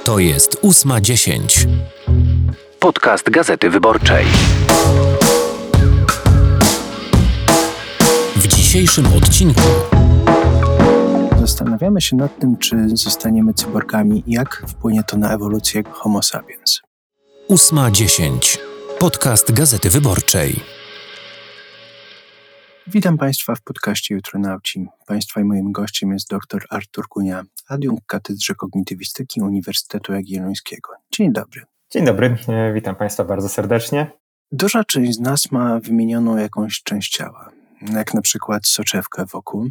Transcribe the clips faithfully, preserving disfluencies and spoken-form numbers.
To jest ósma dziesięć. Podcast Gazety Wyborczej. W dzisiejszym odcinku zastanawiamy się nad tym, czy zostaniemy cyborgami i jak wpłynie to na ewolucję Homo sapiens. ósma dziesięć. Podcast Gazety Wyborczej. Witam Państwa w podcaście Jutronauci. Państwa i moim gościem jest dr Artur Kunia, adiunkt Katedrze Kognitywistyki Uniwersytetu Jagiellońskiego. Dzień dobry. Dzień dobry, witam Państwa bardzo serdecznie. Duża część z nas ma wymienioną jakąś część ciała, jak na przykład soczewkę wokół.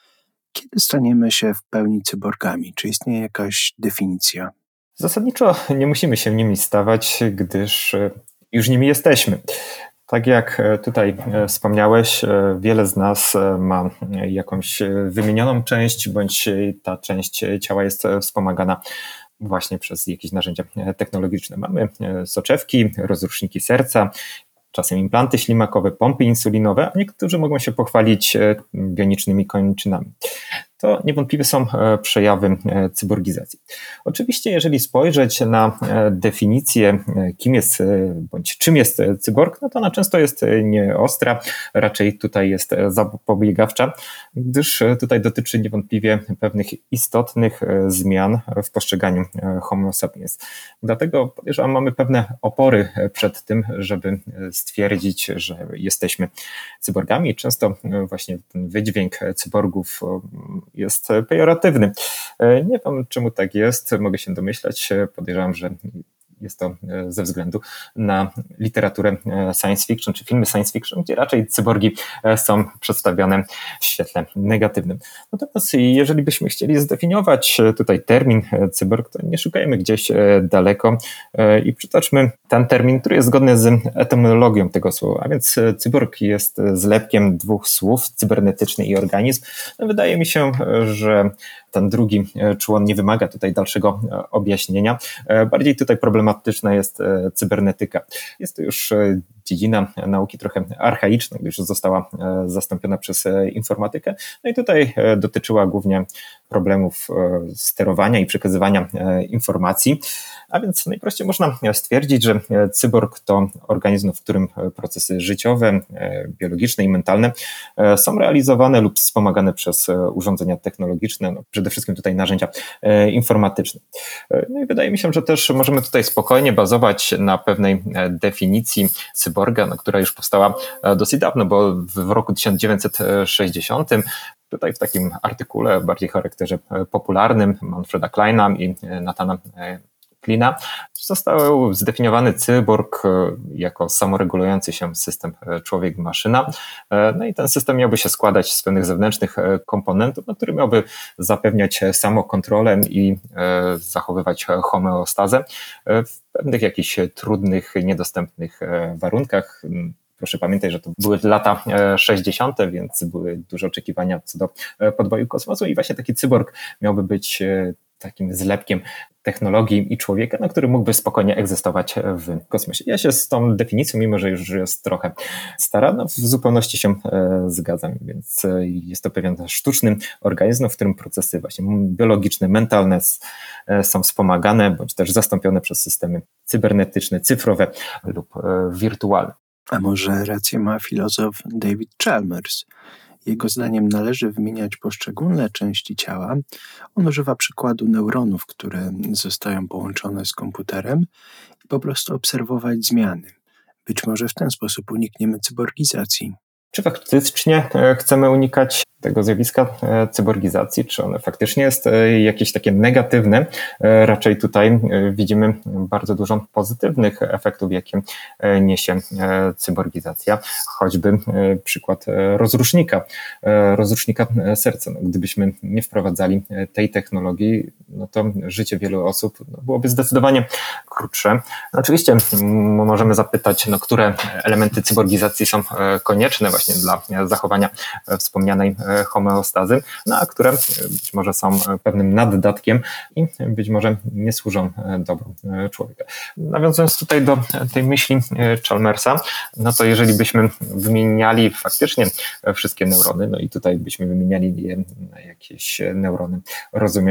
Kiedy staniemy się w pełni cyborgami? Czy istnieje jakaś definicja? Zasadniczo nie musimy się nimi stawać, gdyż już nimi jesteśmy. Tak jak tutaj wspomniałeś, wiele z nas ma jakąś wymienioną część, bądź ta część ciała jest wspomagana właśnie przez jakieś narzędzia technologiczne. Mamy soczewki, rozruszniki serca, czasem implanty ślimakowe, pompy insulinowe, a niektórzy mogą się pochwalić bionicznymi kończynami. To niewątpliwie są przejawy cyborgizacji. Oczywiście, jeżeli spojrzeć na definicję, kim jest bądź czym jest cyborg, no to ona często jest nieostra, raczej tutaj jest zapobiegawcza, gdyż tutaj dotyczy niewątpliwie pewnych istotnych zmian w postrzeganiu Homo sapiens. Dlatego podejrzewam, mamy pewne opory przed tym, żeby stwierdzić, że jesteśmy cyborgami. Często właśnie ten wydźwięk cyborgów jest pejoratywny. Nie wiem, czemu tak jest, mogę się domyślać. Podejrzewam, że jest to ze względu na literaturę science fiction, czy filmy science fiction, gdzie raczej cyborgi są przedstawione w świetle negatywnym. Natomiast jeżeli byśmy chcieli zdefiniować tutaj termin cyborg, to nie szukajmy gdzieś daleko i przytoczmy ten termin, który jest zgodny z etymologią tego słowa. A więc cyborg jest zlepkiem dwóch słów, cybernetyczny i organizm. Wydaje mi się, że ten drugi człon nie wymaga tutaj dalszego objaśnienia. Bardziej tutaj problematyczna jest cybernetyka. Jest to już dziedzina nauki trochę archaiczna, gdyż została zastąpiona przez informatykę. No i tutaj dotyczyła głównie problemów sterowania i przekazywania informacji. A więc najprościej można stwierdzić, że cyborg to organizm, w którym procesy życiowe, biologiczne i mentalne są realizowane lub wspomagane przez urządzenia technologiczne, no przede wszystkim tutaj narzędzia informatyczne. No i wydaje mi się, że też możemy tutaj spokojnie bazować na pewnej definicji cyborga, no, która już powstała dosyć dawno, bo w roku tysiąc dziewięćset sześćdziesiątym tutaj w takim artykule bardziej charakterze popularnym Manfreda Kleina i Nathana Klina został zdefiniowany cyborg jako samoregulujący się system człowiek-maszyna. No i ten system miałby się składać z pewnych zewnętrznych komponentów, no, który miałby zapewniać samokontrolę i zachowywać homeostazę w pewnych jakichś trudnych, niedostępnych warunkach. Proszę pamiętać, że to były lata sześćdziesiąte, więc były duże oczekiwania co do podboju kosmosu i właśnie taki cyborg miałby być takim zlepkiem technologii i człowieka, no, który mógłby spokojnie egzystować w kosmosie. Ja się z tą definicją, mimo że już jest trochę stara, no, w zupełności się e, zgadzam, więc e, jest to pewien sztuczny organizm, w którym procesy właśnie biologiczne, mentalne e, są wspomagane, bądź też zastąpione przez systemy cybernetyczne, cyfrowe lub e, wirtualne. A może rację ma filozof David Chalmers? Jego zdaniem należy wymieniać poszczególne części ciała. On używa przykładu neuronów, które zostają połączone z komputerem i po prostu obserwować zmiany. Być może w ten sposób unikniemy cyborgizacji. Czy faktycznie chcemy unikać tego zjawiska cyborgizacji? Czy one faktycznie jest jakieś takie negatywne? Raczej tutaj widzimy bardzo dużo pozytywnych efektów, jakie niesie cyborgizacja. Choćby przykład rozrusznika, rozrusznika serca. No, gdybyśmy nie wprowadzali tej technologii, no to życie wielu osób byłoby zdecydowanie krótsze. No oczywiście możemy zapytać, no, które elementy cyborgizacji są konieczne właśnie dla zachowania wspomnianej homeostazy, no a które być może są pewnym naddatkiem i być może nie służą dobru człowieka. Nawiązując tutaj do tej myśli Chalmersa, no to jeżeli byśmy wymieniali faktycznie wszystkie neurony, no i tutaj byśmy wymieniali je na jakieś neurony, rozumiem,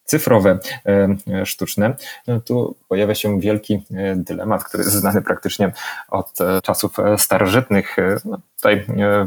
cyfrowe, sztuczne, no tu pojawia się wielki dylemat, który jest znany praktycznie od czasów starożytnych. No, tutaj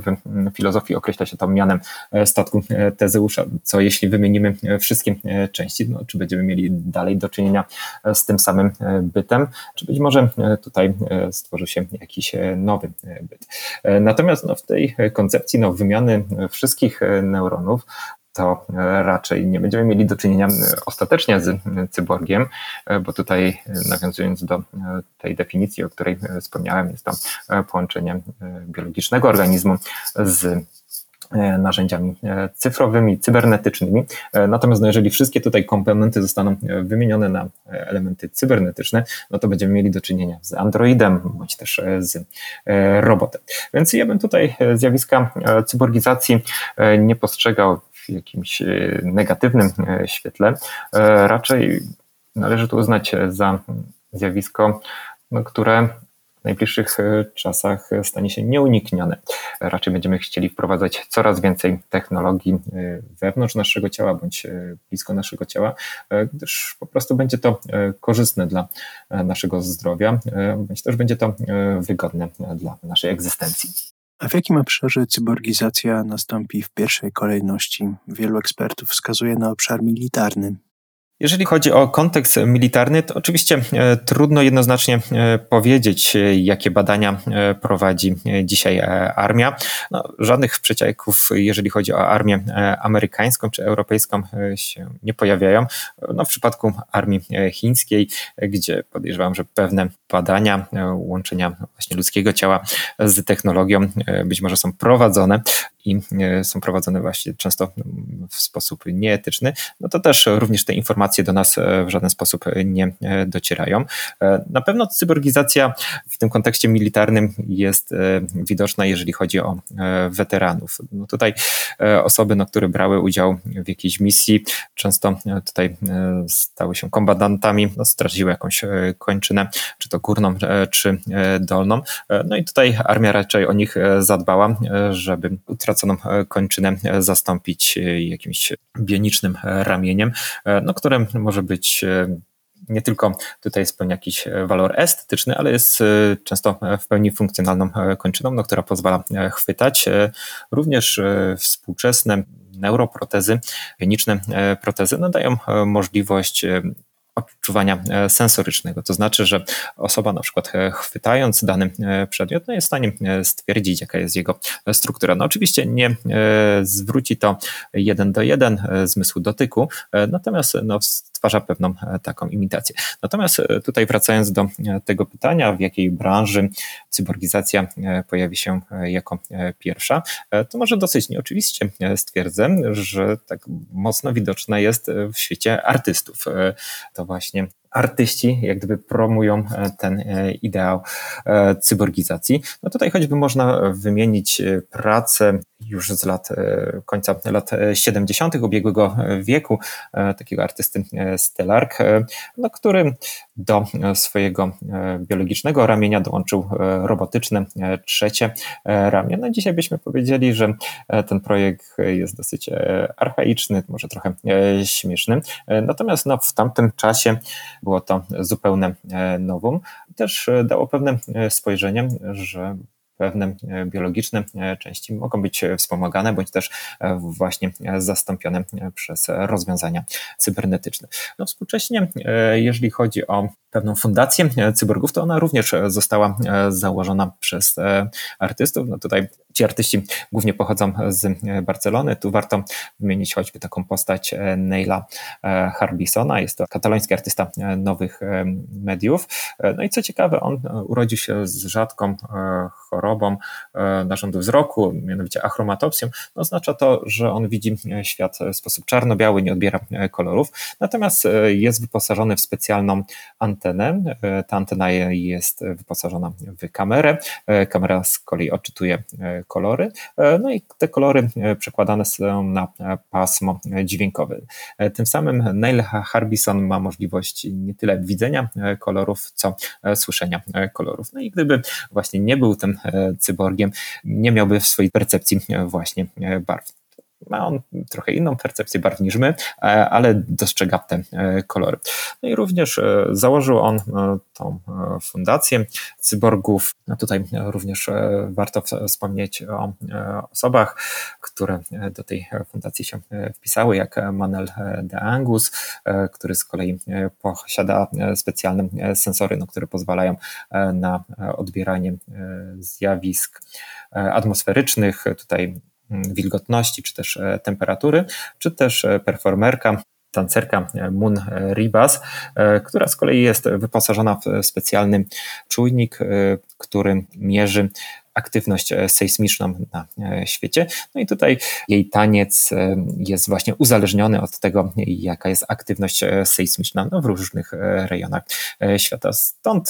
w filozofii określa się to mianem statku Tezeusza. Co jeśli wymienimy wszystkie części, no, czy będziemy mieli dalej do czynienia z tym samym bytem, czy być może tutaj stworzył się jakiś nowy byt. Natomiast no, w tej koncepcji no, wymiany wszystkich neuronów to raczej nie będziemy mieli do czynienia ostatecznie z cyborgiem, bo tutaj nawiązując do tej definicji, o której wspomniałem, jest to połączenie biologicznego organizmu z narzędziami cyfrowymi, cybernetycznymi. Natomiast no, jeżeli wszystkie tutaj komponenty zostaną wymienione na elementy cybernetyczne, no to będziemy mieli do czynienia z androidem, bądź też z robotem. Więc ja bym tutaj zjawiska cyborgizacji nie postrzegał w jakimś negatywnym świetle. Raczej należy to uznać za zjawisko, no, które w najbliższych czasach stanie się nieuniknione. Raczej będziemy chcieli wprowadzać coraz więcej technologii wewnątrz naszego ciała bądź blisko naszego ciała, gdyż po prostu będzie to korzystne dla naszego zdrowia, bądź też będzie to wygodne dla naszej egzystencji. A w jakim obszarze cyborgizacja nastąpi w pierwszej kolejności? Wielu ekspertów wskazuje na obszar militarny. Jeżeli chodzi o kontekst militarny, to oczywiście trudno jednoznacznie powiedzieć, jakie badania prowadzi dzisiaj armia. No, żadnych przecieków, jeżeli chodzi o armię amerykańską czy europejską, się nie pojawiają. No, w przypadku armii chińskiej, gdzie podejrzewam, że pewne badania łączenia właśnie ludzkiego ciała z technologią być może są prowadzone i są prowadzone właśnie często w sposób nieetyczny, no to też również te informacje do nas w żaden sposób nie docierają. Na pewno cyborgizacja w tym kontekście militarnym jest widoczna, jeżeli chodzi o weteranów. No tutaj osoby, no, które brały udział w jakiejś misji, często tutaj stały się kombatantami, no, straciły jakąś kończynę, czy to górną, czy dolną. No i tutaj armia raczej o nich zadbała, żeby utraconą kończynę zastąpić jakimś bionicznym ramieniem, no, które może być nie tylko tutaj spełnia jakiś walor estetyczny, ale jest często w pełni funkcjonalną kończyną, no, która pozwala chwytać. Również współczesne neuroprotezy, bioniczne protezy no, dają możliwość odczuwania sensorycznego. To znaczy, że osoba na przykład chwytając dany przedmiot no jest w stanie stwierdzić, jaka jest jego struktura. No oczywiście nie zwróci to jeden do jeden zmysłu dotyku, natomiast no stwarza pewną taką imitację. Natomiast tutaj wracając do tego pytania, w jakiej branży cyborgizacja pojawi się jako pierwsza, to może dosyć nieoczywiście stwierdzę, że tak mocno widoczna jest w świecie artystów. To właśnie artyści jak gdyby promują ten ideał cyborgizacji. No tutaj choćby można wymienić pracę już z lat, końca lat siedemdziesiątych ubiegłego wieku, takiego artysty Stelarc, no, który do swojego biologicznego ramienia dołączył robotyczne trzecie ramię. No dzisiaj byśmy powiedzieli, że ten projekt jest dosyć archaiczny, może trochę śmieszny. Natomiast no, w tamtym czasie było to zupełne novum. Też dało pewne spojrzenie, że pewne biologiczne części mogą być wspomagane, bądź też właśnie zastąpione przez rozwiązania cybernetyczne. No współcześnie, jeżeli chodzi o pewną fundację cyborgów, to ona również została założona przez artystów. No tutaj ci artyści głównie pochodzą z Barcelony. Tu warto wymienić choćby taką postać Neila Harbisona. Jest to kataloński artysta nowych mediów. No i co ciekawe, on urodził się z rzadką chorobą narządu wzroku, mianowicie achromatopsją. No, oznacza to, że on widzi świat w sposób czarno-biały, nie odbiera kolorów. Natomiast jest wyposażony w specjalną antenę. Ta antena jest wyposażona w kamerę. Kamera z kolei odczytuje kolory, no i te kolory przekładane są na pasmo dźwiękowe. Tym samym Neil Harbison ma możliwość nie tyle widzenia kolorów, co słyszenia kolorów. No i gdyby właśnie nie był tym cyborgiem, nie miałby w swojej percepcji właśnie barw. Ma on trochę inną percepcję barw niż my, ale dostrzega te kolory. No i również założył on tą fundację cyborgów. No tutaj również warto wspomnieć o osobach, które do tej fundacji się wpisały, jak Manel de Angus, który z kolei posiada specjalne sensory, no, które pozwalają na odbieranie zjawisk atmosferycznych, tutaj wilgotności, czy też temperatury, czy też performerka, tancerka Moon Ribas, która z kolei jest wyposażona w specjalny czujnik, który mierzy aktywność sejsmiczną na świecie. No i tutaj jej taniec jest właśnie uzależniony od tego, jaka jest aktywność sejsmiczna no, w różnych rejonach świata. Stąd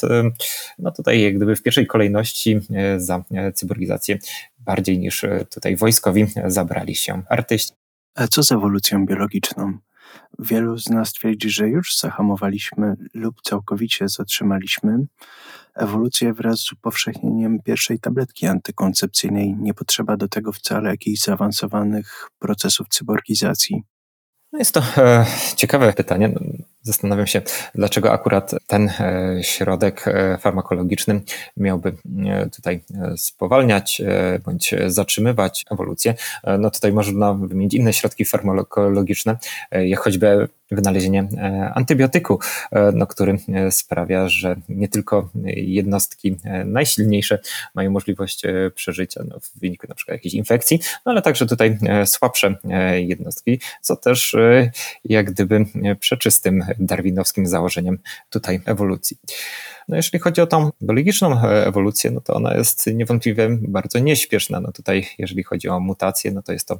no tutaj jak gdyby w pierwszej kolejności za cyborgizację bardziej niż tutaj wojskowi zabrali się artyści. A co z ewolucją biologiczną? Wielu z nas twierdzi, że już zahamowaliśmy lub całkowicie zatrzymaliśmy ewolucję wraz z upowszechnieniem pierwszej tabletki antykoncepcyjnej. Nie potrzeba do tego wcale jakichś zaawansowanych procesów cyborgizacji. No jest to e, ciekawe pytanie. Zastanawiam się, dlaczego akurat ten e, środek e, farmakologiczny miałby e, tutaj e, spowalniać e, bądź zatrzymywać ewolucję. E, no tutaj można wymienić inne środki farmakologiczne, e, jak choćby wynalezienie e, antybiotyku, e, no, który e, sprawia, że nie tylko jednostki e, najsilniejsze mają możliwość e, przeżycia no, w wyniku na przykład jakiejś infekcji, no, ale także tutaj e, słabsze e, jednostki, co też e, jak gdyby e, przeczy z tym darwinowskim założeniem tutaj ewolucji. No jeżeli chodzi o tą biologiczną ewolucję, no to ona jest niewątpliwie bardzo nieśpieszna. No tutaj jeżeli chodzi o mutacje, no to jest to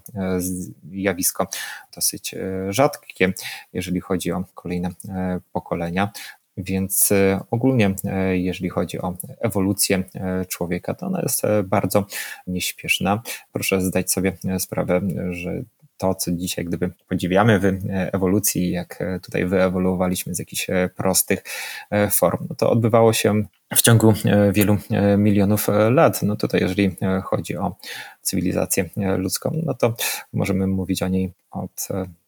zjawisko dosyć rzadkie, jeżeli chodzi o kolejne pokolenia. Więc ogólnie, jeżeli chodzi o ewolucję człowieka, to ona jest bardzo nieśpieszna. Proszę zdać sobie sprawę, że to, co dzisiaj gdyby podziwiamy w ewolucji, jak tutaj wyewoluowaliśmy z jakichś prostych form, no to odbywało się w ciągu wielu milionów lat. No tutaj jeżeli chodzi o cywilizację ludzką, no to możemy mówić o niej od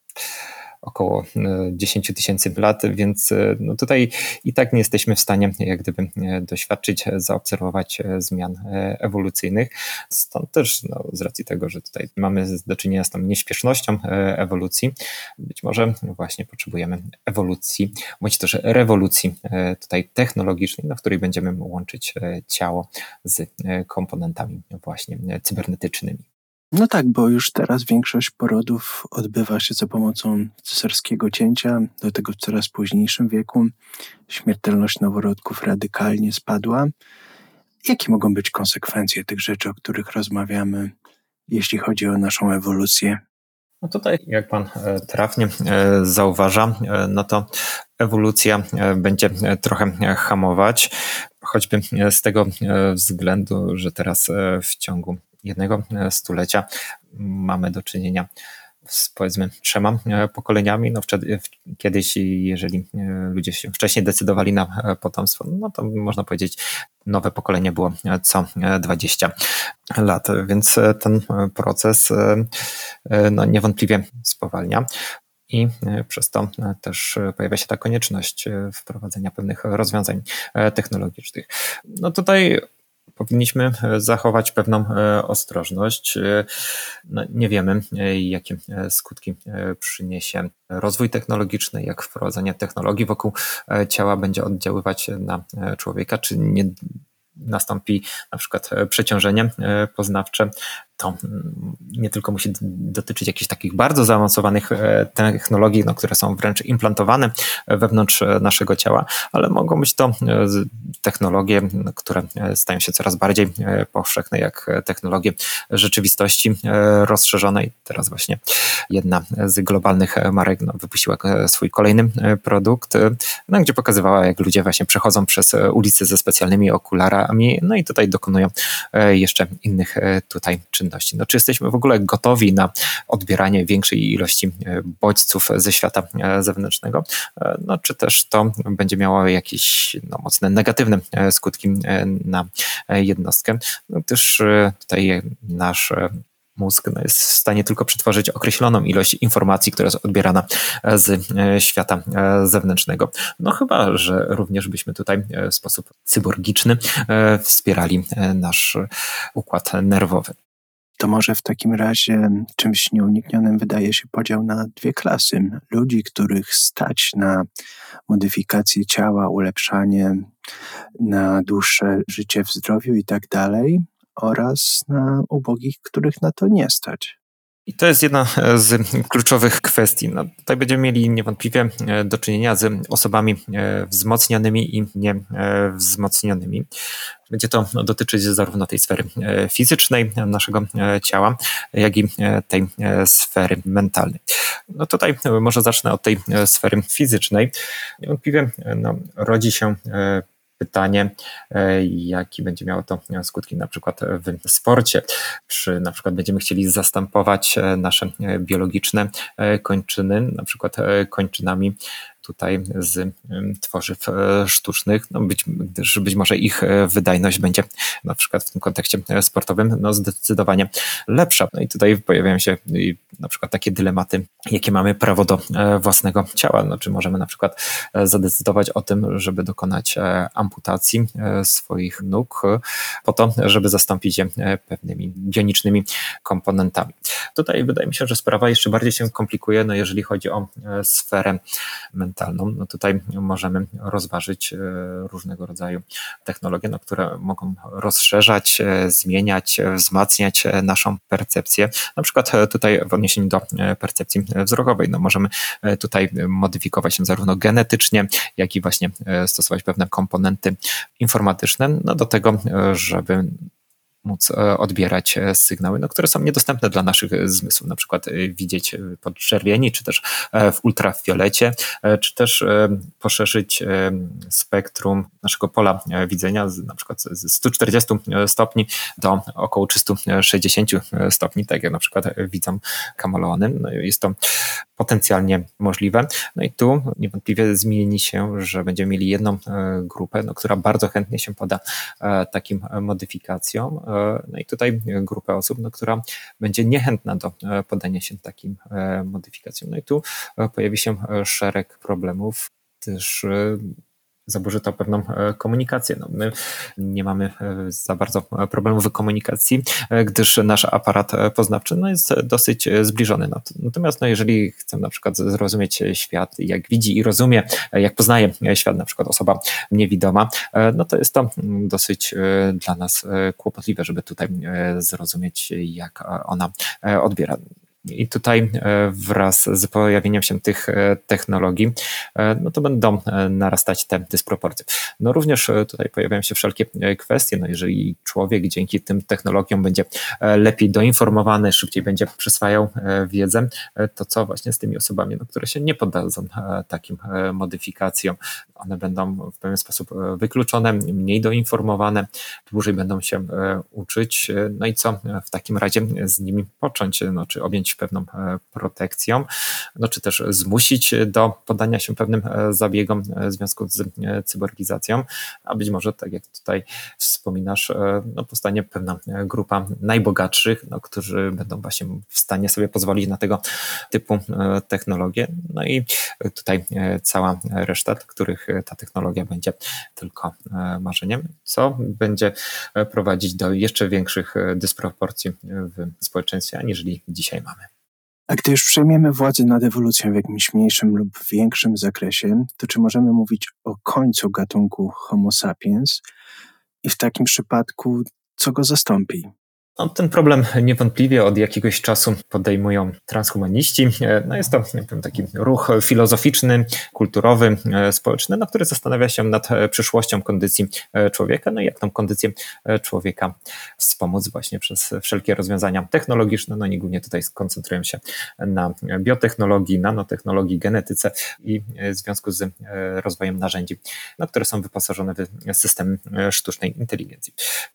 około dziesięć tysięcy lat, więc no tutaj i tak nie jesteśmy w stanie jak gdyby doświadczyć, zaobserwować zmian ewolucyjnych. Stąd też no, z racji tego, że tutaj mamy do czynienia z tą nieśpiesznością ewolucji, być może właśnie potrzebujemy ewolucji, bądź też rewolucji tutaj technologicznej, na której będziemy łączyć ciało z komponentami właśnie cybernetycznymi. No tak, bo już teraz większość porodów odbywa się za pomocą cesarskiego cięcia, do tego w coraz późniejszym wieku. Śmiertelność noworodków radykalnie spadła. Jakie mogą być konsekwencje tych rzeczy, o których rozmawiamy, jeśli chodzi o naszą ewolucję? No tutaj, jak pan trafnie zauważa, no to ewolucja będzie trochę hamować, choćby z tego względu, że teraz w ciągu jednego stulecia mamy do czynienia z powiedzmy trzema pokoleniami. No wtedy, kiedyś, jeżeli ludzie się wcześniej decydowali na potomstwo, no to można powiedzieć, nowe pokolenie było co dwadzieścia lat, więc ten proces no, niewątpliwie spowalnia. I przez to też pojawia się ta konieczność wprowadzenia pewnych rozwiązań technologicznych. No tutaj powinniśmy zachować pewną ostrożność. No, nie wiemy, jakie skutki przyniesie rozwój technologiczny, jak wprowadzenie technologii wokół ciała będzie oddziaływać na człowieka, czy nie nastąpi na przykład przeciążenie poznawcze. To nie tylko musi dotyczyć jakichś takich bardzo zaawansowanych technologii, no, które są wręcz implantowane wewnątrz naszego ciała, ale mogą być to technologie, które stają się coraz bardziej powszechne, jak technologie rzeczywistości rozszerzonej. Teraz właśnie jedna z globalnych marek no, wypuściła swój kolejny produkt, no, gdzie pokazywała, jak ludzie właśnie przechodzą przez ulice ze specjalnymi okularami, no i tutaj dokonują jeszcze innych tutaj czynności. No, czy jesteśmy w ogóle gotowi na odbieranie większej ilości bodźców ze świata zewnętrznego, no, czy też to będzie miało jakieś no, mocne negatywne skutki na jednostkę, no, gdyż tutaj nasz mózg no, jest w stanie tylko przetworzyć określoną ilość informacji, która jest odbierana z świata zewnętrznego. No chyba, że również byśmy tutaj w sposób cyborgiczny wspierali nasz układ nerwowy. To może w takim razie czymś nieuniknionym wydaje się podział na dwie klasy. Ludzi, których stać na modyfikację ciała, ulepszanie, na dłuższe życie w zdrowiu i tak dalej, oraz na ubogich, których na to nie stać. I to jest jedna z kluczowych kwestii. No, tutaj będziemy mieli niewątpliwie do czynienia z osobami wzmocnionymi i niewzmocnionymi. Będzie to dotyczyć zarówno tej sfery fizycznej naszego ciała, jak i tej sfery mentalnej. No tutaj może zacznę od tej sfery fizycznej. Niewątpliwie no, rodzi się pytanie, jaki będzie miało to skutki na przykład w sporcie. Czy na przykład będziemy chcieli zastępować nasze biologiczne kończyny, na przykład kończynami tutaj z tworzyw sztucznych, no być, gdyż być może ich wydajność będzie na przykład w tym kontekście sportowym no zdecydowanie lepsza. No i tutaj pojawiają się na przykład takie dylematy, jakie mamy prawo do własnego ciała. No, czy możemy na przykład zadecydować o tym, żeby dokonać amputacji swoich nóg po to, żeby zastąpić je pewnymi bionicznymi komponentami. Tutaj wydaje mi się, że sprawa jeszcze bardziej się komplikuje, no jeżeli chodzi o sferę mentalną. No tutaj możemy rozważyć różnego rodzaju technologie, no, które mogą rozszerzać, zmieniać, wzmacniać naszą percepcję. Na przykład tutaj w odniesieniu do percepcji wzrokowej, no możemy tutaj modyfikować się zarówno genetycznie, jak i właśnie stosować pewne komponenty informatyczne, no do tego, żeby móc odbierać sygnały, no, które są niedostępne dla naszych zmysłów, na przykład widzieć podczerwieni, czy też w ultrafiolecie, czy też poszerzyć spektrum naszego pola widzenia z, na przykład z stu czterdziestu stopni do około trzystu sześćdziesięciu stopni, tak jak na przykład widzą kameleony. No, jest to potencjalnie możliwe. No i tu niewątpliwie zmieni się, że będziemy mieli jedną grupę, no, która bardzo chętnie się poda takim modyfikacjom. No i tutaj grupę osób, no, która będzie niechętna do poddania się takim modyfikacjom. No i tu pojawi się szereg problemów, gdyż zaburzy to pewną komunikację. No, my nie mamy za bardzo problemów w komunikacji, gdyż nasz aparat poznawczy no, jest dosyć zbliżony. Natomiast no, jeżeli chcemy na przykład zrozumieć świat, jak widzi i rozumie, jak poznaje świat na przykład osoba niewidoma, no to jest to dosyć dla nas kłopotliwe, żeby tutaj zrozumieć, jak ona odbiera. I tutaj wraz z pojawieniem się tych technologii, no to będą narastać te dysproporcje. No również tutaj pojawiają się wszelkie kwestie, no jeżeli człowiek dzięki tym technologiom będzie lepiej doinformowany, szybciej będzie przyswajał wiedzę, to co właśnie z tymi osobami, no, które się nie poddadzą takim modyfikacjom? One będą w pewien sposób wykluczone, mniej doinformowane, dłużej będą się uczyć, no i co w takim razie z nimi począć, no, czy objąć pewną protekcją, no, czy też zmusić do poddania się pewnym zabiegom w związku z cyborgizacją, a być może, tak jak tutaj wspominasz, no, powstanie pewna grupa najbogatszych, no, którzy będą właśnie w stanie sobie pozwolić na tego typu technologie, no i tutaj cała reszta, których ta technologia będzie tylko marzeniem, co będzie prowadzić do jeszcze większych dysproporcji w społeczeństwie, aniżeli dzisiaj mamy. A gdy już przejmiemy władzę nad ewolucją w jakimś mniejszym lub większym zakresie, to czy możemy mówić o końcu gatunku Homo sapiens i w takim przypadku co go zastąpi? No, ten problem niewątpliwie od jakiegoś czasu podejmują transhumaniści. No, jest to taki ruch filozoficzny, kulturowy, społeczny, no, który zastanawia się nad przyszłością kondycji człowieka, no i jak tą kondycję człowieka wspomóc właśnie przez wszelkie rozwiązania technologiczne. No i głównie tutaj skoncentrują się na biotechnologii, nanotechnologii, genetyce i w związku z rozwojem narzędzi, no, które są wyposażone w systemy sztucznej inteligencji.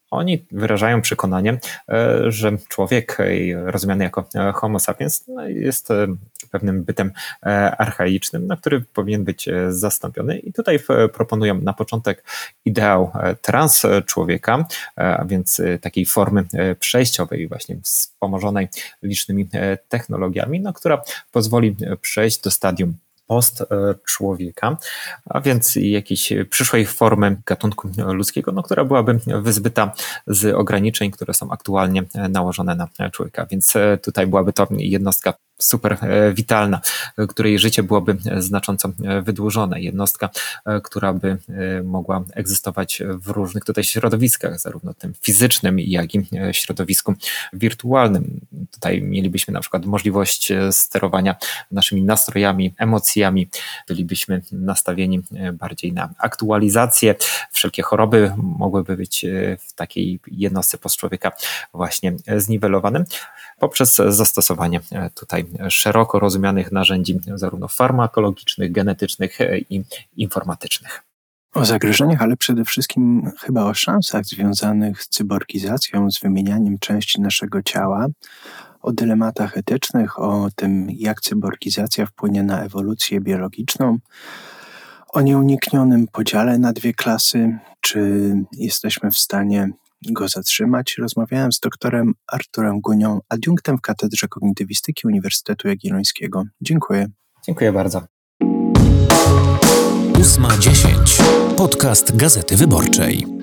Oni wyrażają przekonanie, że człowiek rozumiany jako Homo sapiens jest pewnym bytem archaicznym, na który powinien być zastąpiony. I tutaj proponują na początek ideał trans człowieka, a więc takiej formy przejściowej, właśnie wspomożonej licznymi technologiami, no, która pozwoli przejść do stadium post człowieka, a więc jakiejś przyszłej formy gatunku ludzkiego, no, która byłaby wyzbyta z ograniczeń, które są aktualnie nałożone na człowieka. Więc tutaj byłaby to jednostka super witalna, której życie byłoby znacząco wydłużone. Jednostka, która by mogła egzystować w różnych tutaj środowiskach, zarówno tym fizycznym, jak i środowisku wirtualnym. Tutaj mielibyśmy na przykład możliwość sterowania naszymi nastrojami, emocjami. Bylibyśmy nastawieni bardziej na aktualizację. Wszelkie choroby mogłyby być w takiej jednostce postczłowieka właśnie zniwelowane poprzez zastosowanie tutaj szeroko rozumianych narzędzi zarówno farmakologicznych, genetycznych i informatycznych. O zagrożeniach, ale przede wszystkim chyba o szansach związanych z cyborgizacją, z wymienianiem części naszego ciała, o dylematach etycznych, o tym, jak cyborgizacja wpłynie na ewolucję biologiczną, o nieuniknionym podziale na dwie klasy, czy jesteśmy w stanie go zatrzymać. Rozmawiałem z doktorem Arturem Gunią, adiunktem w Katedrze Kognitywistyki Uniwersytetu Jagiellońskiego. Dziękuję. Dziękuję bardzo. ósma dziesięć. Podcast Gazety Wyborczej.